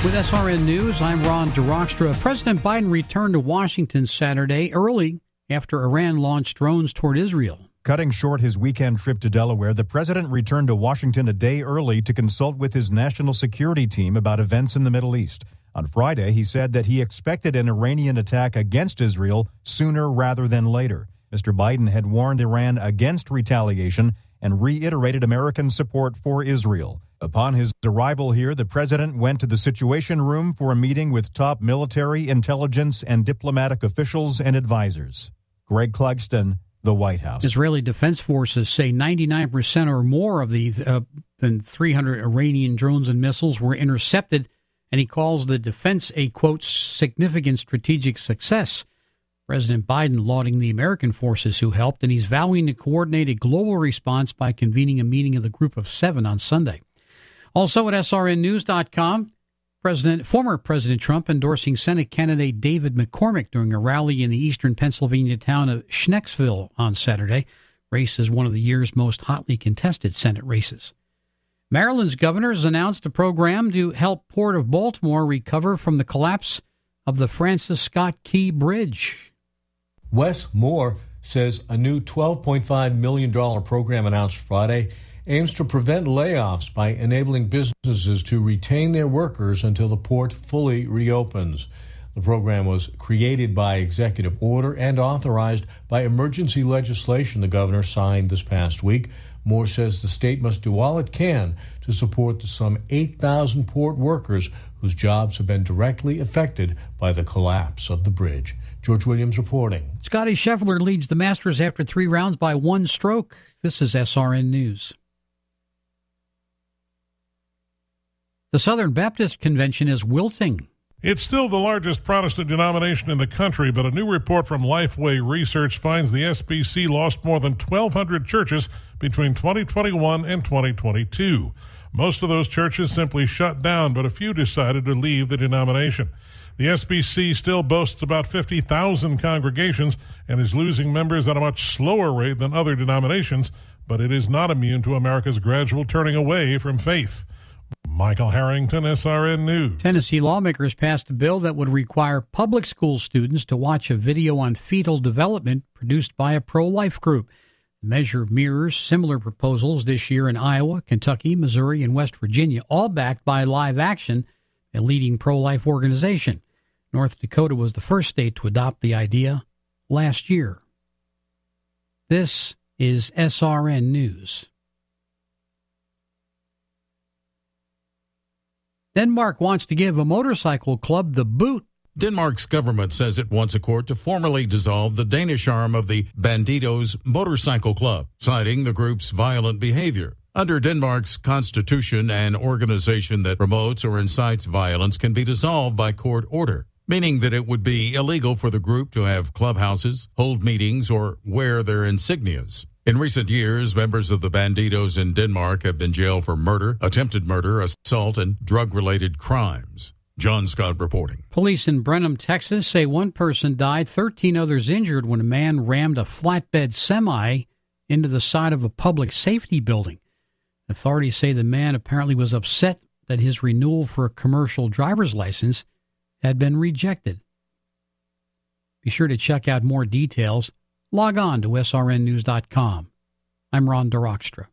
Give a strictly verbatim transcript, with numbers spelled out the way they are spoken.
With S R N News, I'm Ron DeRockstra. President Biden returned to Washington Saturday early after Iran launched drones toward Israel. Cutting short his weekend trip to Delaware, the president returned to Washington a day early to consult with his national security team about events in the Middle East. On Friday, he said that he expected an Iranian attack against Israel sooner rather than later. Mister Biden had warned Iran against retaliation and reiterated American support for Israel. Upon his arrival here, the president went to the Situation Room for a meeting with top military, intelligence, and diplomatic officials and advisors. Greg Clugston, the White House. Israeli Defense Forces say ninety-nine percent or more of the uh, than three hundred Iranian drones and missiles were intercepted, and he calls the defense a, quote, significant strategic success. President Biden lauding the American forces who helped, and he's vowing to coordinate a global response by convening a meeting of the Group of Seven on Sunday. Also at S R N news dot com, President, former President Trump endorsing Senate candidate David McCormick during a rally in the eastern Pennsylvania town of Schnecksville on Saturday. Race is one of the year's most hotly contested Senate races. Maryland's governor has announced a program to help Port of Baltimore recover from the collapse of the Francis Scott Key Bridge. Wes Moore says a new twelve point five million dollars program announced Friday aims to prevent layoffs by enabling businesses to retain their workers until the port fully reopens. The program was created by executive order and authorized by emergency legislation the governor signed this past week. Moore says the state must do all it can to support the some eight thousand port workers whose jobs have been directly affected by the collapse of the bridge. George Williams reporting. Scotty Scheffler leads the Masters after three rounds by one stroke. This is S R N News. The Southern Baptist Convention is wilting. It's still the largest Protestant denomination in the country, but a new report from Lifeway Research finds the S B C lost more than twelve hundred churches between twenty twenty-one and twenty twenty-two. Most of those churches simply shut down, but a few decided to leave the denomination. The S B C still boasts about fifty thousand congregations and is losing members at a much slower rate than other denominations, but it is not immune to America's gradual turning away from faith. Michael Harrington, S R N News. Tennessee lawmakers passed a bill that would require public school students to watch a video on fetal development produced by a pro-life group. The measure mirrors similar proposals this year in Iowa, Kentucky, Missouri, and West Virginia, all backed by Live Action, a leading pro-life organization. North Dakota was the first state to adopt the idea last year. This is S R N News. Denmark wants to give a motorcycle club the boot. Denmark's government says it wants a court to formally dissolve the Danish arm of the Bandidos Motorcycle Club, citing the group's violent behavior. Under Denmark's constitution, an organization that promotes or incites violence can be dissolved by court order, meaning that it would be illegal for the group to have clubhouses, hold meetings, or wear their insignias. In recent years, members of the Bandidos in Denmark have been jailed for murder, attempted murder, assault, and drug-related crimes. John Scott reporting. Police in Brenham, Texas say one person died, thirteen others injured when a man rammed a flatbed semi into the side of a public safety building. Authorities say the man apparently was upset that his renewal for a commercial driver's license had been rejected. Be sure to check out more details. Log on to S R N news dot com. I'm Ron DeRockstra.